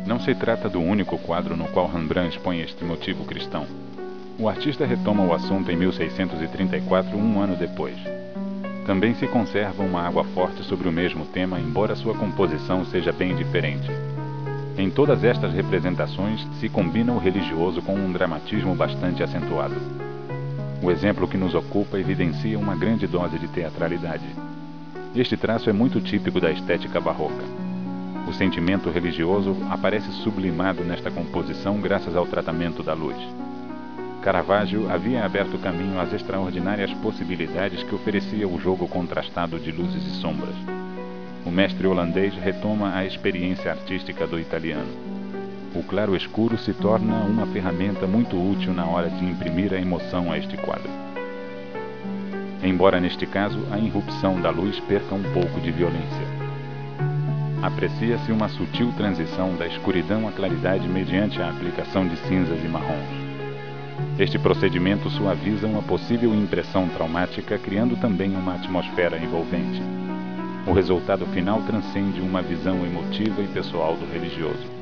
Não se trata do único quadro no qual Rembrandt expõe este motivo cristão. O artista retoma o assunto em 1634, um ano depois. Também se conserva uma água forte sobre o mesmo tema, embora sua composição seja bem diferente. Em todas estas representações se combina o religioso com um dramatismo bastante acentuado. O exemplo que nos ocupa evidencia uma grande dose de teatralidade. Este traço é muito típico da estética barroca. O sentimento religioso aparece sublimado nesta composição graças ao tratamento da luz. Caravaggio havia aberto caminho às extraordinárias possibilidades que oferecia o jogo contrastado de luzes e sombras. O mestre holandês retoma a experiência artística do italiano. O claro-escuro se torna uma ferramenta muito útil na hora de imprimir a emoção a este quadro. Embora neste caso a irrupção da luz perca um pouco de violência. Aprecia-se uma sutil transição da escuridão à claridade mediante a aplicação de cinzas e marrons. Este procedimento suaviza uma possível impressão traumática, criando também uma atmosfera envolvente. O resultado final transcende uma visão emotiva e pessoal do religioso.